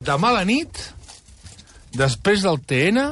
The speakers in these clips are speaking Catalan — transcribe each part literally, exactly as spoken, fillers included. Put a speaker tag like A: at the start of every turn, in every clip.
A: Demà a la nit, després del T N,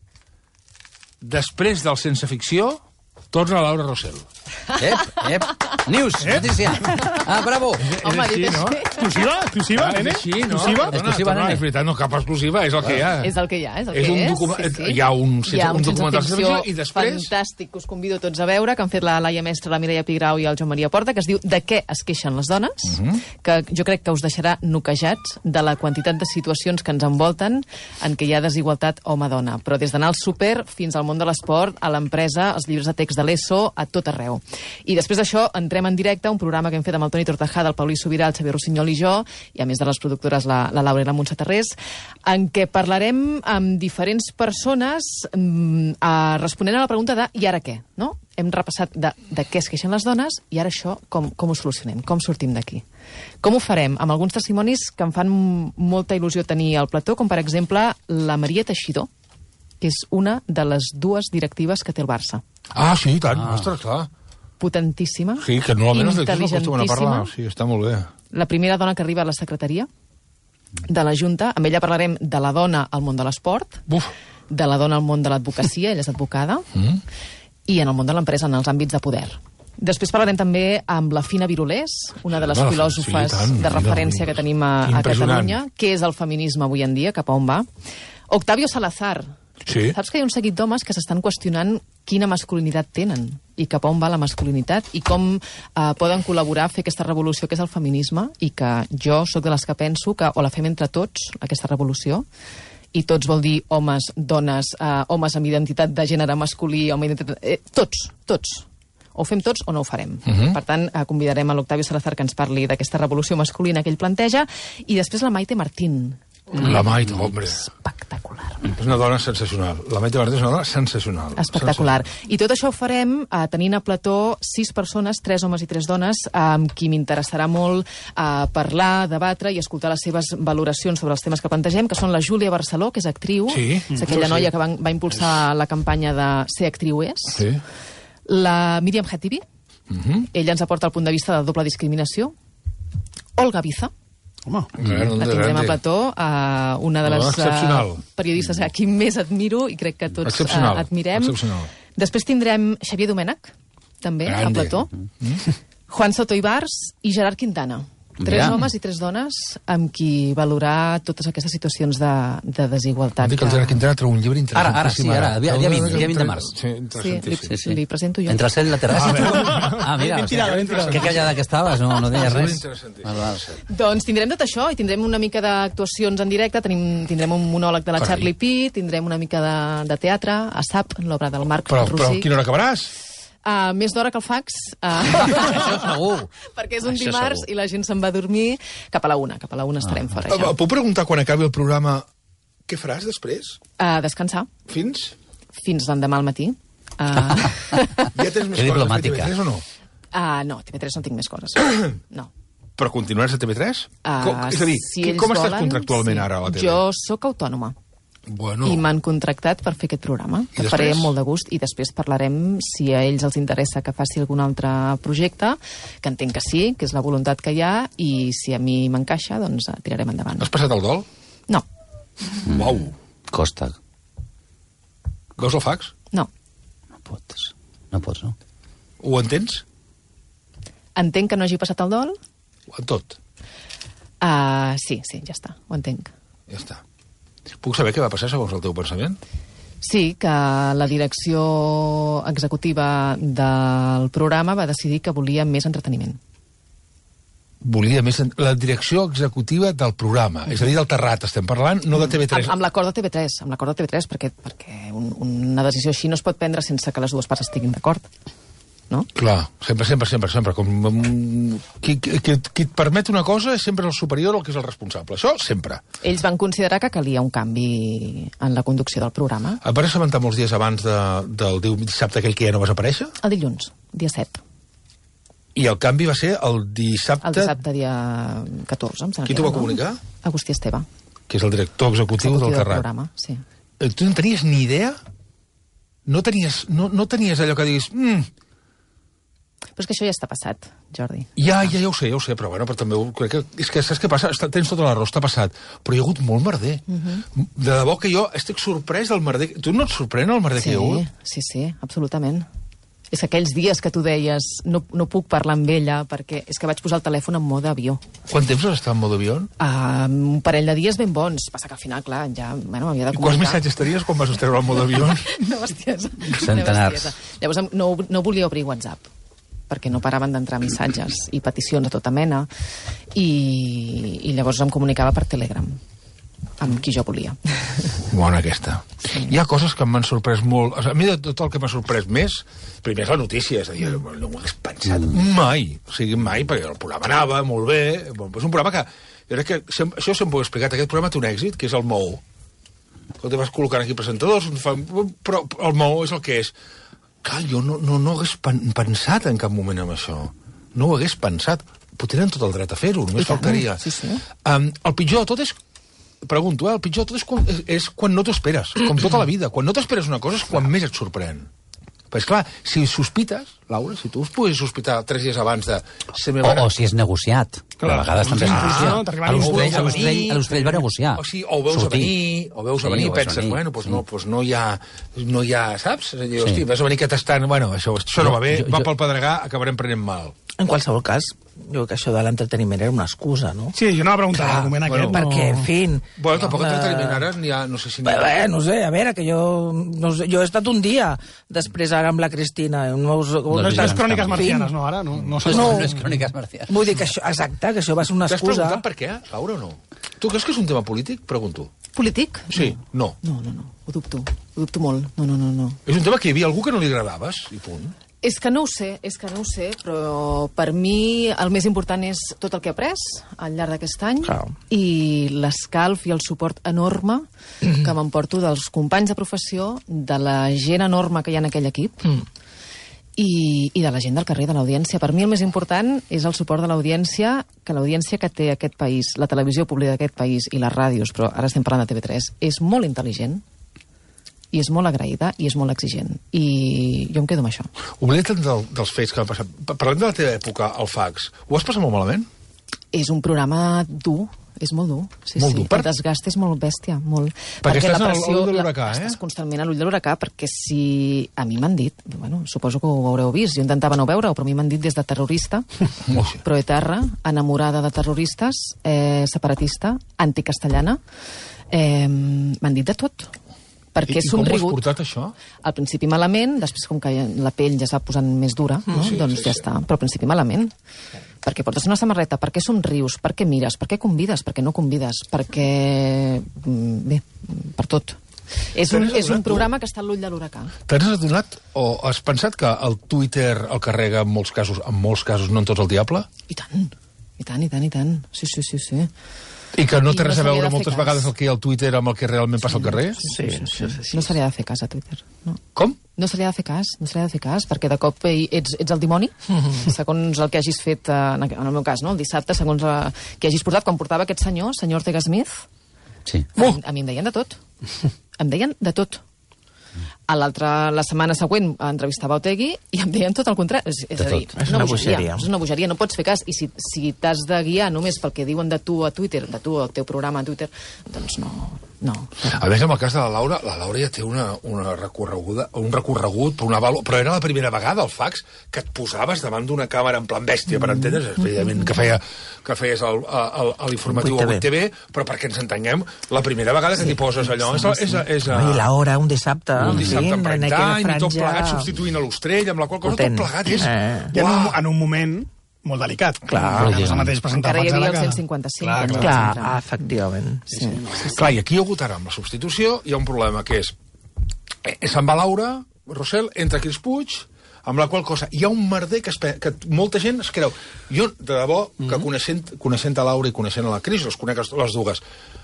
A: després del Sense Ficció, torna la Laura Rossell.
B: Ep, ep. News, eh? Notícia. Ah, bravo.
A: És, és així, no? Exclusiva? Exclusiva, nene? És així, no? Exclusiva?
B: Exclusiva, nene.
A: És veritat, no, cap exclusiva, és el que hi ha.
C: És el que hi ha, és el
A: és
C: que
A: un
C: és.
A: Documa...
C: Sí, sí.
A: Hi ha un,
C: hi ha un,
A: un documental sense ficció i després...
C: fantàstic, que us convido tots a veure, que han fet la Laia Mestre, la Mireia Pigrau i el Joan Maria Porta, que es diu De què es queixen les dones, uh -huh. que jo crec que us deixarà noquejats de la quantitat de situacions que ens envolten en què hi ha desigualtat home-dona. Però des d'anar al súper fins al món de l'esport, a l'empresa, als llibres de text de l'ESO, a tot arreu. I després d'això entrem en directe a un programa que hem fet amb el Toni Tortajada, el Paulí Sobirà, el Xavier Rossinyol i jo, i a més de les productores la, la Laura i la Montse Tarrés, en què parlarem amb diferents persones mm, a, responent a la pregunta de i ara què, no? Hem repassat de, de què es queixen les dones i ara això com, com ho solucionem, com sortim d'aquí. Com ho farem? Amb alguns testimonis que em fan molta il·lusió tenir al plató, com per exemple la Maria Teixidor, que és una de les dues directives que té el Barça.
A: Ah, sí, i tant, ah. ostres, clar.
C: Potentíssima,
A: sí, que normalment els directius no acostumen a parlar. Sí, està molt bé.
C: La primera dona que arriba a la secretaria de la Junta. Amb ella parlarem de la dona al món de l'esport, de la dona al món de l'advocacia, ella és advocada, mm. i en el món de l'empresa, en els àmbits de poder. Després parlarem també amb la Fina Virolés, una de les no, filòsofes sí, tant, de referència que tenim a, a Catalunya. Què és el feminisme avui en dia, cap a on va? Octavio Salazar.
A: Sí.
C: Saps que hi ha un seguit d'homes que s'estan qüestionant quina masculinitat tenen i cap a on va la masculinitat i com eh, poden col·laborar a fer aquesta revolució que és el feminisme, i que jo sóc de les que penso que o la fem entre tots, aquesta revolució, i tots vol dir homes, dones, eh, homes amb identitat de gènere masculí, amb identitat... Eh, tots, tots. O ho fem tots o no ho farem. Uh -huh. Per tant, eh, convidarem a l'Octavio Salazar que ens parli d'aquesta revolució masculina que ell planteja, i després la Maite Martín.
A: La Maite, hombre.
C: Espectacular.
A: És una dona sensacional. La Maite Martín és una dona sensacional.
C: Espectacular. I tot això ho farem eh, tenint a plató sis persones, tres homes i tres dones, eh, amb qui m'interessarà molt eh, parlar, debatre i escoltar les seves valoracions sobre els temes que plantegem, que són la Júlia Barceló, que és actriu,
A: sí.
C: és aquella
A: sí.
C: noia que va, va impulsar és... la campanya de Ser actriu és.
A: Sí.
C: La Míriam Khatibi,
A: uh -huh.
C: ella ens aporta el punt de vista de doble discriminació. Olga Biza,
B: home,
C: la tindrem a plató, uh, una de les
A: uh,
C: periodistes a qui més admiro i crec que tots uh, admirem. Després tindrem Xavier Domènech, també,
A: grande.
C: a plató. Mm? Juan Soto Ibars i Gerard Quintana. Tres ja. homes i tres dones amb qui valorar totes aquestes situacions de, de desigualtat.
A: Em dic que el Gerard Quintana treu un llibre interessant.
B: Ara, ara, sí, ara, dia, dia, vint, dia vint de març.
C: Sí, sí, li, sí, sí. li presento jo.
B: Entre el cel i la terrassa. Ah, ah mira,
D: ben tirada, ben tirada.
B: Que callada que estaves, no, no deies res.
A: Val,
B: val.
C: Doncs tindrem tot això, i tindrem una mica d'actuacions en directe, tenim, tindrem un monòleg de la
A: Carai.
C: Charlie Pitt, tindrem una mica de, de teatre, a S A P, l'obra del Marc
A: però,
C: Rossi.
A: Però a quina hora acabaràs?
C: Uh, més d'hora que el fax. Uh,
B: Això segur.
C: Perquè és un
B: Això
C: dimarts
B: segur.
C: i la gent se'n va a dormir cap a la una. Cap a la una estarem
B: Ah.
C: fora, ja.
A: Puc preguntar quan acabi el programa què faràs després?
C: Uh, descansar.
A: Fins?
C: Fins l'endemà al matí. Uh,
A: Ja tens més
B: Que
A: coses a T V
B: diplomàtica.
A: tres o no?
C: uh, no, a T V tres no tinc més coses. No.
A: Però continuaràs a T V tres?
C: Uh,
A: com, és a dir,
C: si
A: qui, com
C: ells
A: estàs
C: volen,
A: contractualment
C: sí.
A: ara a la T V?
C: Jo sóc autònoma.
A: Bueno.
C: I m'han contractat per fer aquest programa, que
A: després?
C: faré amb molt de gust, i després parlarem si a ells els interessa que faci algun altre projecte, que entenc que sí, que és la voluntat que hi ha, i si a mi m'encaixa, doncs tirarem endavant.
A: Has passat el dol?
C: No.
A: Mm. Uau.
B: Costa.
A: Veus el fax?
C: No.
B: No pots, no pots, no?
A: Ho entens?
C: Entenc que no hagi passat el dol?
A: En tot.
C: Uh, sí, sí, ja està, ho entenc.
A: Ja està. Puc saber què va passar segons el teu pensament?
C: Sí, que la direcció executiva del programa va decidir que volia més entreteniment.
A: Volia més... En... La direcció executiva del programa, és a dir, del Terrat, estem parlant, no de T V tres.
C: Amb, amb l'acord de T V tres, amb l'acord de T V tres, perquè, perquè un, una decisió així no es pot prendre sense que les dues parts estiguin d'acord. No?
A: Clar, sempre, sempre, sempre, sempre. Com, um, qui, qui, qui et permet una cosa és sempre el superior al que és el responsable. Això, sempre.
C: Ells van considerar que calia un canvi en la conducció del programa.
A: Et vas assabentar molts dies abans de, del dissabte aquell que ja no vas aparèixer?
C: El dilluns, dia set.
A: I el canvi va ser el dissabte...
C: El dissabte, dia catorze, em sembla.
A: Qui t'ho va
C: no?
A: comunicar?
C: Agustí Esteve.
A: Que és el director executiu,
C: executiu
A: del Terrat.
C: programa, sí.
A: Tu no tenies ni idea? No tenies, no, no tenies allò que diguis... Mm,
C: Però és que això ja està passat, Jordi.
A: Ja, ja, ja ho sé, ja ho sé, però bueno, però també ho, crec que, és que saps què passa? Està, tens tota la raó, està passat, però hi ha hagut molt merder. Uh -huh. De debò que jo estic sorprès del merder. Tu no et sorprèn el merder
C: sí,
A: que hi ha hagut?
C: Sí, sí, absolutament. És que aquells dies que tu deies no, no puc parlar amb ella perquè és que vaig posar el telèfon en mode avió.
A: Quant temps has estat en mode avió?
C: Uh, un parell de dies ben bons. Passa que al final, clar, ja bueno, m'havia de
A: I
C: comunicar.
A: quants missatges tenies quan vas treure el mode avió?
C: Una bestiesa.
B: Centenars.
C: Una bestiesa. Llavors no, no volia obrir WhatsApp perquè no paraven d'entrar missatges i peticions de tota mena i, i llavors em comunicava per Telegram amb qui jo volia.
A: Bona aquesta. Sí. Hi ha coses que m'han sorprès molt. A mi de tot el que m'ha sorprès més, primer és la notícia, és a dir, mm. no ho hagués pensat mm. mai, o sigui, mai, perquè el programa anava molt bé, bon, és un programa que, jo crec que, sem això sempre ho he explicat, aquest programa té un èxit, que és el Maó. Quan te vas col·locant aquí presentadors, fan, però el Maó és el que és. Clar, jo no, no, no hagués pensat en cap moment en això. No ho hagués pensat. Però tenen tot el dret a fer-ho, només faltaria.
C: Sí, sí.
A: Um, el pitjor de tot és... Pregunto, eh? El pitjor de tot és quan, és, és quan no t'ho esperes, com tota la vida. Quan no t'esperes una cosa és quan més et sorprèn. Però és clar, si sospites, Laura, si tu us poguessis sospitar tres dies abans de...
B: O, o si és negociat. Clar, a vegades també és negociat.
D: Ah,
B: a l'Ostrell va negociar.
A: O, sigui, o ho veus
B: Sortir.
A: a venir, o veus
B: Sí,
A: a venir i
B: ho veus
A: penses,
B: venir,
A: bueno, doncs
B: sí.
A: no, doncs no hi ha... No hi ha, saps? És a dir,
B: Sí.
A: hosti, vas a venir que t'estan... Bueno, això, això no va bé,
B: Jo- jo-
A: va
B: jo-
A: pel pedregar, acabarem prenent mal.
D: En qualsevol cas, jo crec que això de l'entreteniment era una excusa, no?
E: Sí, jo no va preguntar
D: Clar,
E: l'argument
A: bueno,
E: aquest.
D: Perquè,
E: no.
D: en fi...
A: Bueno, tampoc
D: eh,
A: entreteniment ara n'hi ha, no sé si n'hi
D: Bé,
A: ha...
D: bé, no sé, a veure, que jo... No sé, jo he estat un dia després ara amb la Cristina. No, us,
B: No,
E: No
B: és
E: estàs
B: ja
E: cròniques
B: en
E: marcianes, no, ara? No, no, sé.
B: No,
D: No.
B: no és cròniques marcials.
D: Vull dir que això, exacte, que això va ser una
A: T'has
D: excusa.
A: preguntat per què, Laura, o no? Tu creus que és un tema polític? Pregunto.
C: Polític?
A: Sí, no.
C: No, no, no, ho dubto. Ho dubto molt. No, no, no, no.
A: És un tema que hi havia algú que no li agradaves, i punt.
C: És que no ho sé, és que no ho sé, però per mi el més important és tot el que he après al llarg d'aquest any
D: Clar.
C: i l'escalf i el suport enorme que m'emporto dels companys de professió, de la gent enorme que hi ha en aquell equip
D: Mm.
C: i, i de la gent del carrer, de l'audiència. Per mi el més important és el suport de l'audiència, que l'audiència que té aquest país, la televisió pública d'aquest país i les ràdios, però ara estem parlant de T V tres, és molt intel·ligent i és molt agraïda i és molt exigent. I jo em quedo amb això.
A: Oblida't del, dels fets que han passat. Parlem de la teva època, el fax. Ho has passat molt malament?
C: És un programa dur, és molt dur. Sí,
A: Molt
C: sí.
A: dur, per-
C: El desgast és molt bèstia, molt.
A: Perquè estàs
C: la
A: a l'ull de l'huracà,
C: la-
A: eh?
C: Estàs constantment a l'ull de l'huracà, perquè si... A mi m'han dit, bueno, suposo que ho haureu vist, jo intentava no veure-ho, però a mi m'han dit des de terrorista, proetarra, enamorada de terroristes, eh, separatista, anticastellana, eh, m'han dit de tot. Perquè
A: I,
C: és
A: I com ho has
C: somrigut.
A: portat, això?
C: Al principi malament, després com que la pell ja s'ha posant més dura, no?
A: Sí,
C: doncs
A: sí,
C: ja
A: sí.
C: està. Però al principi malament. Perquè portes una samarreta, per què somrius, per què mires, per què convides, per què no convides, perquè... mm, Bé, per tot. És un,
A: T'has
C: és un
A: adonat, tu?
C: programa que està a l'ull de l'huracà.
A: T'has adonat o has pensat que el Twitter el carrega en molts casos, en molts casos, no en tots el diable?
C: I tant, i tant, i tant, i tant. Sí, sí, sí, sí.
A: I que no
C: I
A: té
C: no
A: res a
C: s'havia
A: veure
C: de fer
A: moltes
C: cas.
A: vegades el que hi ha al Twitter amb el que realment passa al carrer?
D: Sí, sí, sí, sí.
C: No se li ha de fer cas a Twitter, no.
A: Com?
C: No se li ha de fer cas, no se li ha de fer cas, perquè de cop eh, ets, ets el dimoni, segons el que hagis fet, eh, en el meu cas, no? El dissabte, segons el que hagis portat, com portava aquest senyor, senyor Ortega Smith,
B: Sí.
C: a, mi, a mi em deien de tot. Em deien de tot. A l'altra, la setmana següent, entrevistava Otegui i em deien tot el contrari. És, és
B: De
C: a dir,
B: tot.
C: és una bogeria. És una bogeria, no pots fer cas. I si, si t'has de guiar només pel que diuen de tu a Twitter, de tu al teu programa a Twitter, doncs no, no.
A: A més, en el cas de la Laura, la Laura ja té una, una recorreguda, un recorregut, per una valo, però era la primera vegada, el fax, que et posaves davant d'una càmera en plan bèstia, per entendre's, evidentment, que, feia, que feies el- el- el- l'informatiu a vuit T V, però perquè ens entenguem, la primera vegada que t'hi poses allò és, a- és, a- és, a-
D: I l'hora, un dissabte,
A: un
D: en
A: dissabte
D: fi,
A: en
D: en
A: prime
D: aquella
A: time, i tot
D: franja-
A: plegat substituint a l'Ostrell, amb la qual cosa
D: Potent.
A: tot plegat és...
D: Eh.
E: I en un,
A: Uah!
E: en un moment molt delicat.
D: Clar.
E: No és el mateix presentar
C: Encara hi
E: Fax
C: havia
E: ara
C: el
E: que-
C: cent cinquanta-cinc,
E: Clar,
C: doncs.
E: clar.
D: Clar,
C: Clar.
D: ah, efectivament.
C: Sí, sí, sí.
A: Clar, i aquí hi ha hagut ara, amb la substitució, hi ha un problema, que és... Eh, se'n va Laura, Rossell, entra Cris Puig, amb la qual cosa hi ha un merder que, es, pe- que molta gent es creu. Jo, de debò, que
D: Mhm.
A: coneixent, coneixent a Laura i coneixent a la Cris, les conec les dues,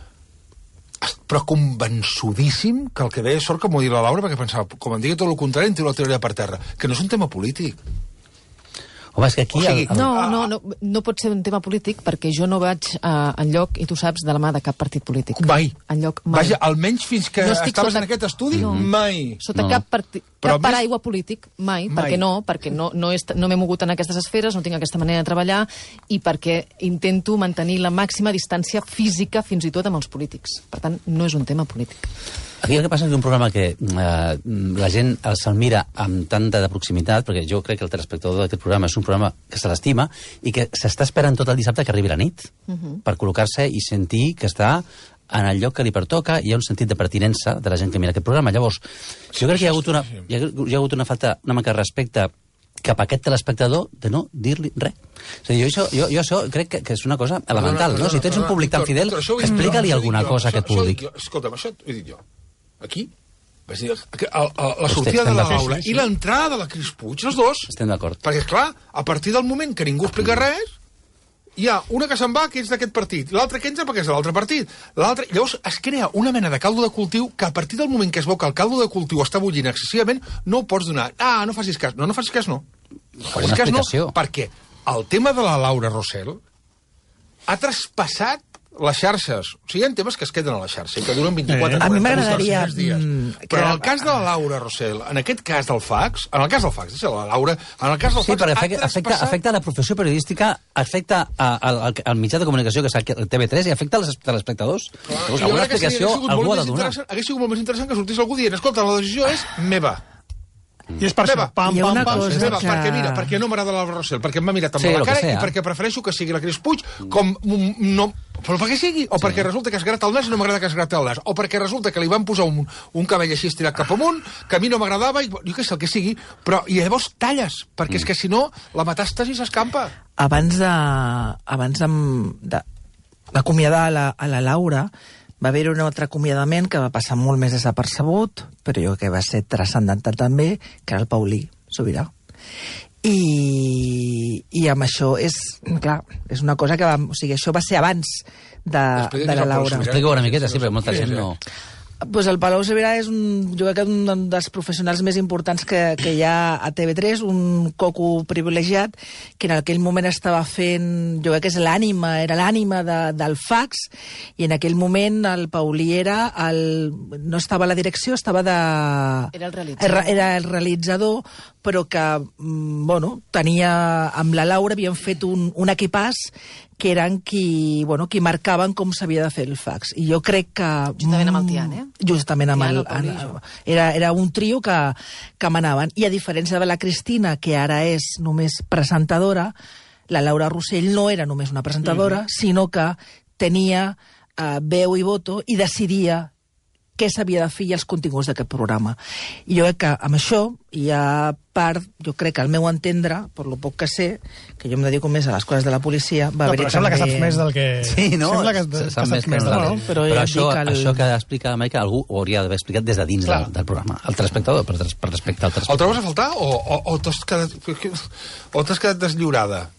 A: però convençudíssim que el que deia és sort que m'ho dit la Laura, perquè pensava, com em digui tot el contrari, em tiro la teoria per terra, que no és un tema polític.
B: Home, és que aquí...
A: O sigui,
B: el, el...
C: No, no, no, no pot ser un tema polític perquè jo no vaig uh, enlloc, i tu saps, de la mà de cap partit polític.
A: Mai.
C: Enlloc mai.
A: Vaja, almenys fins que
C: No estic
A: estaves
C: sota-
A: en aquest estudi,
C: No.
A: mai.
C: Sota
B: No.
C: cap partit...
A: Però
C: Cap
A: més-
C: paraigua polític, mai,
A: Mai.
C: perquè no, perquè no, no, est- no m'he mogut en aquestes esferes, no tinc aquesta manera de treballar, i perquè intento mantenir la màxima distància física, fins i tot amb els polítics. Per tant, no és un tema polític.
B: Aquí el que passa és que un programa que eh, la gent se'l mira amb tanta de proximitat, perquè jo crec que el telespectador d'aquest programa és un programa que se l'estima i que s'està esperant tot el dissabte que arribi la nit
C: Uh-huh.
B: per col·locar-se i sentir que està en el lloc que li pertoca, hi ha un sentit de pertinença de la gent que mira aquest programa. Llavors, jo crec que hi ha hagut una, hi ha, hi ha hagut una falta, una manca de respecte cap a aquest telespectador de no dir-li res. És a dir, jo, això, jo, jo això crec que, que és una cosa elemental, no? Si tens un públic tan fidel, explica-li alguna cosa a aquest públic.
A: Escolta'm, això ho he dit jo. Aquí, vaig dir, el, el, la sortida de la Laura i l'entrada de la Cris Puig, els dos.
B: Estem d'acord.
A: Perquè, esclar, a partir del moment que ningú explica res, hi ha una que se'n va, que és d'aquest partit, l'altra que entra perquè és de l'altre partit. L'altre... Llavors es crea una mena de caldo de cultiu que a partir del moment que es veu que el caldo de cultiu està bullint excessivament, no ho pots donar. Ah, no facis cas. No, no facis cas, no. No facis
B: Una
A: cas, no,
B: explicació.
A: perquè el tema de la Laura Rossell ha traspassat les xarxes. O sigui, hi ha temes que es queden a la xarxa i que duren vint-i-quatre,
D: Eh, a mi
A: quaranta,
D: m'agradaria,
A: tres dies.
D: mm, que-
A: Però en el cas de la Laura Rossell, en aquest cas del fax, en el cas del fax, deixa la Laura, en el cas del
B: Sí,
A: fax...
B: perquè
A: ha
B: afecta, afecta,
A: traspassat-
B: afecta la professió periodística, afecta a, a, al, al mitjà de comunicació que és el T V tres i afecta als telespectadors. Llavors,
A: Jo
B: alguna
A: crec que seria-
B: explicació
A: hagués sigut
B: algú
A: molt
B: ha de
A: més
B: donar.
A: interessant- Hagués sigut molt més interessant que sortís algú dient escolta, la decisió és meva.
E: I és per
A: Meva.
E: això, pam,
D: Hi ha
E: pam,
D: una
E: pam.
D: cosa
A: És meva,
D: que-
A: perquè mira, perquè no m'agrada la Rossell, perquè m'ha mirat amb
B: Sí,
A: la
B: lo que
A: cara i
B: sea.
A: perquè prefereixo que sigui la Cris Puig com un- no... Però perquè sigui, o perquè resulta que es grata el nas i no m'agrada que es grata el nas, o perquè resulta que li van posar un, un cabell així estirat cap amunt, que a mi no m'agradava, i jo què sé, el que sigui, però i llavors talles, perquè és que si no, la metàstasi s'escampa.
D: Abans de... Abans de- de- d'acomiadar a, la, a la Laura, va haver un altre acomiadament que va passar molt més desapercebut, però jo crec que va ser transcendental també, que era el Paulí Sobirà. I, i amb això és, clar, és una cosa que va, o sigui, això va ser abans de,
A: Explica
D: de
A: què és
D: la
A: el Paul
D: Laura.
A: Sobirà.
B: Explica una miqueta, sí, perquè molta gent no...
D: Pues el Palau Sobirà és un, jo crec que un dels professionals més importants que, que hi ha a T V tres, un coco privilegiat, que en aquell moment estava fent, jo crec que és l'ànima, era l'ànima de, del fax, i en aquell moment el Paulí era el, no estava a la direcció, estava de...
C: Era el realitzador.
D: Era, era el realitzador, però que, mm, bueno, tenia, amb la Laura havien fet un, un equipàs que eren qui, bueno, qui marcaven com s'havia de fer el fax. I jo crec que...
C: Juntament amb el Tian, eh?
D: Justament amb
C: Tian,
D: el...
C: el Paulí i
D: en-
C: jo.
D: era, era un trio que, que manaven. I a diferència de la Cristina, que ara és només presentadora, la Laura Rossell no era només una presentadora, mm-hmm. sinó que tenia eh, veu i voto i decidia què s'havia de fer i els continguts d'aquest programa. I jo crec que amb això hi ha part, jo crec que al meu entendre, per lo poc que sé, que jo em dedico més a les coses de la policia, va
E: No,
D: haver-hi
E: però sembla que
D: també-
E: saps més del que...
B: Sí, no?
E: Sembla que,
B: Se
E: que
B: sap
E: saps
B: més que
E: més del
B: nosaltres.
D: no, però
B: Però
D: ja et
B: això,
D: dic el-
B: això que explica la Maica, algú ho hauria d'haver explicat des de dins
A: Clar.
B: del, del programa. El telespectador, per, per respecte al
A: El
B: telespectador.
A: trobes a faltar o, o, o t'has quedat, o t'has quedat deslliurada?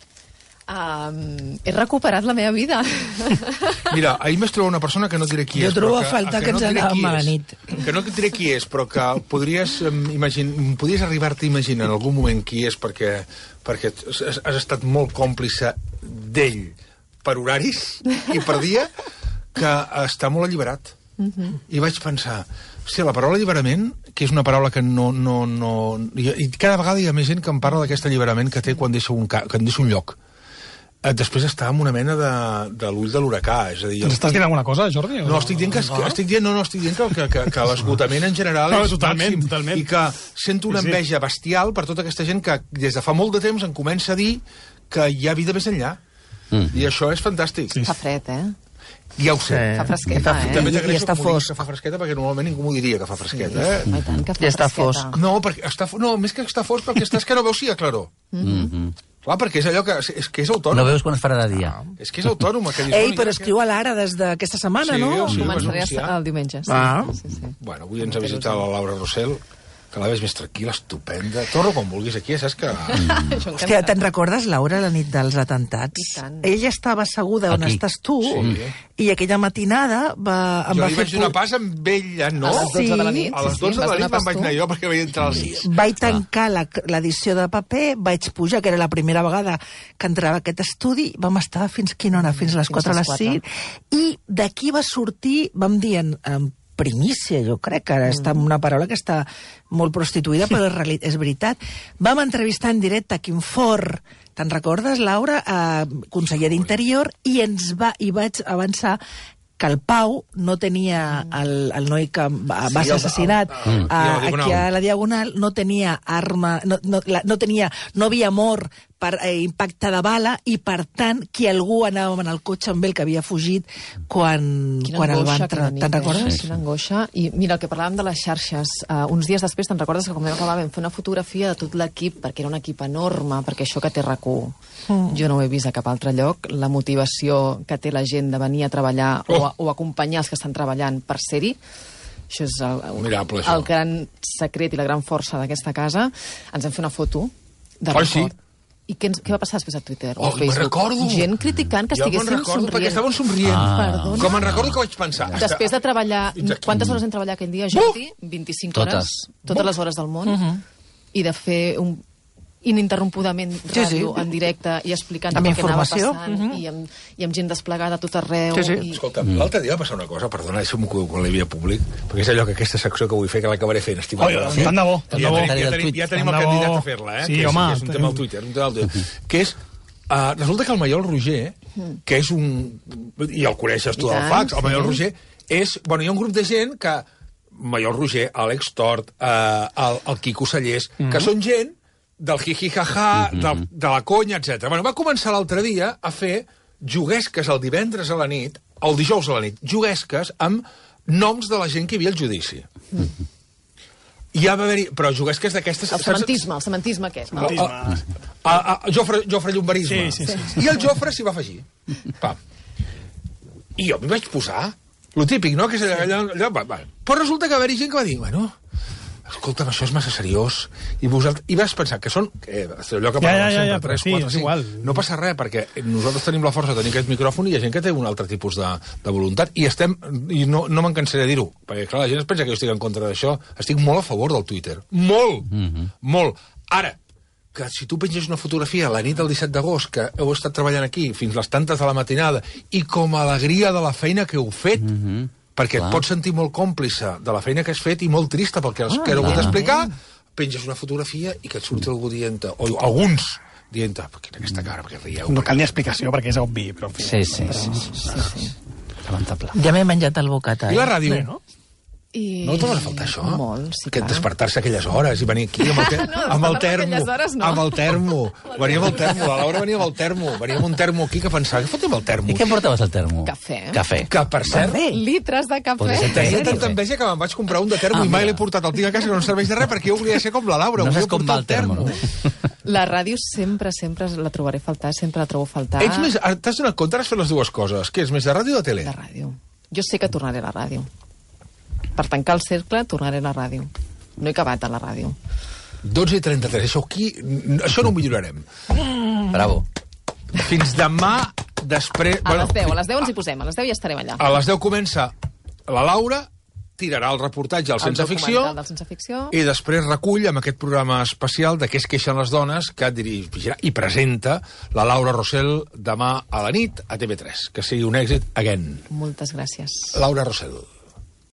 C: Um, he recuperat la meva vida.
A: Mira, ahir m'he trobat una persona que no et diré qui
D: Jo
A: és.
D: trobo
A: però
D: a faltar que
A: no
D: ens
A: et diré
D: anàvem
A: qui
D: a la
A: és.
D: nit.
A: Que no et diré qui és, però que podries, em, imagin, podries arribar-te a imaginar en algun moment qui és, perquè, perquè has, has estat molt còmplice d'ell per horaris i per dia, que està molt alliberat. Uh-huh. I vaig pensar, hòstia, la paraula alliberament, que és una paraula que no... no, no i, i cada vegada hi ha més gent que em parla d'aquest alliberament que té quan deixa un, ca, quan deixa un lloc. Eh, després està en una mena de, de l'ull de l'huracà, és a dir...
E: Ens estàs dient alguna cosa, Jordi?
A: No, estic dient que, que, estic dient, no, no, estic dient que, que, que, que l'esgotament en general
E: No,
A: és
E: totalment,
A: màxim.
E: totalment.
A: I que sento una
E: Sí, sí.
A: enveja bestial per tota aquesta gent que des de fa molt de temps em comença a dir que hi ha vida més enllà.
B: Mm.
A: I això és fantàstic.
E: Sí.
C: Fa fred, eh?
A: Ja ho sé.
C: Fa fresqueta, eh?
A: També
D: I- i
A: t'agraeixo
D: està
A: que m'ho diguis
D: fosc.
A: que fa fresqueta, perquè normalment ningú m'ho diria que fa fresqueta. Eh?
C: I tant, que fa
D: I està
C: fresqueta.
D: fosc.
A: No, perquè està, fo- no, més que està fosc, el que està és que no veus si hi ha claror.
B: Mm-hmm.
A: Clar, perquè és allò que... És que és autònom.
B: No veus quan es farà de dia.
A: És que és autònom. Que dius,
D: Ei,
A: bueno,
D: però
A: ja-
D: escriu a l'Ara des d'aquesta setmana,
A: Sí,
D: no?
A: o sigui,
C: Començaré
A: vas anunciar.
C: el diumenge. Sí,
D: Ah.
C: sí, sí.
A: Bueno, avui ens ha visitat la Laura Rossell, que la veig més tranquil·la, estupenda. Torno quan vulguis aquí, saps que...
C: Això
D: Hòstia,
C: encanta.
D: te'n recordes, Laura, la nit dels
C: I
D: atentats?
C: tant.
D: Ella estava asseguda on
B: Aquí.
D: estàs tu,
A: Sí.
D: i aquella matinada va, em
A: Jo
D: va
A: li
D: fer...
A: vaig donar
D: por-
A: pas amb ella, no?
C: A les dotze de la nit.
A: A les
C: sí, sí,
A: dotze de
C: vas
A: la nit
C: donar
A: me'n
C: pas
A: vaig
C: tu.
A: anar jo perquè vaig entrar a les sis.
D: Vaig tancar la- l'edició de paper, vaig pujar, que era la primera vegada que entrava a aquest estudi, vam estar fins quina hora? Fins a les
C: Fins
D: quatre a
C: a
D: les
C: les
D: cinc, i d'aquí va sortir, vam dir en, en primícia, jo crec, que ara està una paraula que està molt prostituïda, però és, reali- és veritat. Vam entrevistar en directe Quim Forn, te'n recordes, Laura, eh, conseller d'Interior, i ens va, i vaig avançar que el Pau no tenia, el, el noi que va, va ser assassinat
A: el- el-
D: a,
A: el-
D: aquí a la Diagonal, no tenia arma, no, no, la, no tenia, no havia mort per eh, impacte de bala, i per tant que algú anava en el cotxe amb ell que havia fugit quan,
C: Quina
D: quan el
C: angoixa
D: van
C: aquella
D: entrar.
C: nit,
D: Te'n
C: eh?
D: recordes?
C: Quina angoixa. I mira, el que parlàvem de les xarxes, uh, uns dies després te'n recordes que quan vam acabar vam fer una fotografia de tot l'equip, perquè era un equip enorme, perquè això que té R A C U, mm. jo no ho he vist a cap altre lloc, la motivació que té la gent de venir a treballar oh. o, a, o acompanyar els que estan treballant per ser-hi, això és el,
A: Mirable, això.
C: el gran secret i la gran força d'aquesta casa. Ens vam fer una foto de
A: Ai, sí.
C: record. I què, ens, què va passar després a Twitter o
A: Oh,
C: a Facebook?
A: me'n recordo.
C: Gent criticant que
A: Jo me'n
C: estiguessin
A: recordo
C: somrient.
A: perquè estaven somrient.
B: Ah.
C: Perdona.
A: Com me'n recordo que vaig pensar.
C: Després de treballar...
A: Fins aquí.
C: Quantes hores hem treballat aquell dia, Jordi? vint-i-cinc
B: Totes.
C: hores. Totes les hores del món. I de fer un ininterrompudament ràdio
D: sí.
C: en directe i explicant
D: Amb
C: el que anava
D: informació.
C: passant
D: Mhm.
C: i, amb, i amb gent desplegada a tot arreu.
D: Sí, sí.
C: I...
A: Escolta, l'altre dia va passar una cosa, perdona, deixa'm que quan l'hi havia públic, perquè és allò que aquesta secció que vull fer, que l'acabaré fent, estimat.
E: Oi, tant de bo, tant de
A: ja,
E: bo.
A: tenim, ja, tenim, ja tenim el
E: Tant de bo.
A: candidat a fer-la, eh?
E: Sí,
A: que és,
E: home,
A: que és un
E: tenim-
A: tema al Twitter, un tema al Twitter, que és... Uh, resulta que el Maiol Roger, que és un... i el coneixes tu
C: I
A: del
C: tant,
A: fax, el
C: sí.
A: Maiol Roger, és... Bueno, hi ha un grup de gent que... Maiol Roger, Àlex Tort, uh, el, el Quico Sallés, mm -hmm. que són gent del jiji-jaja, mm -hmm. del, de la conya, etcètera. Bueno, va començar l'altre dia a fer juguesques el divendres a la nit, el dijous a la nit, juguesques amb noms de la gent que hi havia al judici. Mm -hmm. I ja va haver-hi... Però juguesques d'aquestes...
C: El sementisme, el sementisme aquest. No?
A: A, a, a, a Jofre, Jofre Llombarisme.
E: Sí, sí, sí,
A: I el Jofre s'hi va afegir. Pam. I jo m'hi vaig posar. Lo típic, no? Que és allò, allò, va, va. Però resulta que va haver-hi gent que va dir, bueno, escolta'm, això és massa seriós. I, vosaltres, i vas pensar que són... Que, allò que
E: Ja,
A: parlem
E: ja, ja,
A: sempre,
E: ja, però
A: tres,
E: sí,
A: quatre,
E: és
A: cinc.
E: igual.
A: No passa res, perquè nosaltres tenim la força de tenir aquest micròfon i hi ha gent que té un altre tipus de, de voluntat. I estem... I no, no me'n cansaré de dir-ho, perquè, clar, la gent es pensa que jo estic en contra d'això. Estic molt a favor del Twitter. Molt! Mm -hmm. Molt. Ara, que si tu penges una fotografia la nit del disset d'agost, que heu estat treballant aquí fins les tantes de la matinada, i com a alegria de la feina que heu fet, mm -hmm. perquè
B: Clar.
A: et pots sentir molt còmplice de la feina que has fet i molt trista pel que has,
B: Ah,
A: que heu hagut
B: clar.
A: d'explicar, penges una fotografia i que et surti algú dient o alguns dient, ah, per què aquesta cara, perquè rieu?
E: No cal ni explicació, perquè és obvi, però en fi.
B: Sí, sí, sí, sí, sí, sí. Lamentable.
D: Ja m'he menjat el bocata.
A: I la
D: Eh?
A: ràdio?
E: Bé, no?
C: I...
A: No trobes a faltar això?
C: Molt, sí,
A: Aquest
C: clar.
A: despertar-se a aquelles hores i venir aquí amb el, te
C: No,
A: amb el
C: despertar-me a
A: termo.
C: aquelles hores no.
A: Amb el termo. Venia amb el termo. La Laura venia amb el termo. Venia amb un termo aquí que pensava, què fot amb el termo?
B: I què portaves al termo?
C: Cafè.
B: Cafè.
A: Que, per cert,
C: Litres de cafè.
B: Podria ser
A: tenia
B: Sí,
A: tanta
B: sí.
A: enveja que me'n vaig comprar un de termo
B: Ah,
A: i mai
B: mira.
A: l'he portat al tinc a casa que no em serveix de res perquè jo volia ser com la Laura.
B: No
A: volia
B: saps com
A: portar
B: va el termo, no?
C: La ràdio sempre, sempre la trobaré a faltar, sempre la trobo a faltar.
A: Ets més... T'has donat compte, has fet les dues coses. Què és, més de ràdio o de tele?
C: De ràdio. Jo sé que tornaré a la ràdio. Per tancar el cercle, tornaré a la ràdio. No he acabat a la ràdio.
A: dotze i trenta-tres. Això aquí... Això no ho millorarem.
B: Bravo.
A: Fins demà, després...
C: A les deu, a les deu ens hi posem, a les deu ja estarem allà.
A: A les deu comença la Laura, tirarà el reportatge al Sense Ficció,
C: documental del Sense Ficció.
A: i després recull amb aquest programa especial de què es queixen les dones que dirigirà i presenta la Laura Rossell demà a la nit a T V tres. Que sigui un èxit again.
C: Moltes gràcies.
A: Laura Rossell.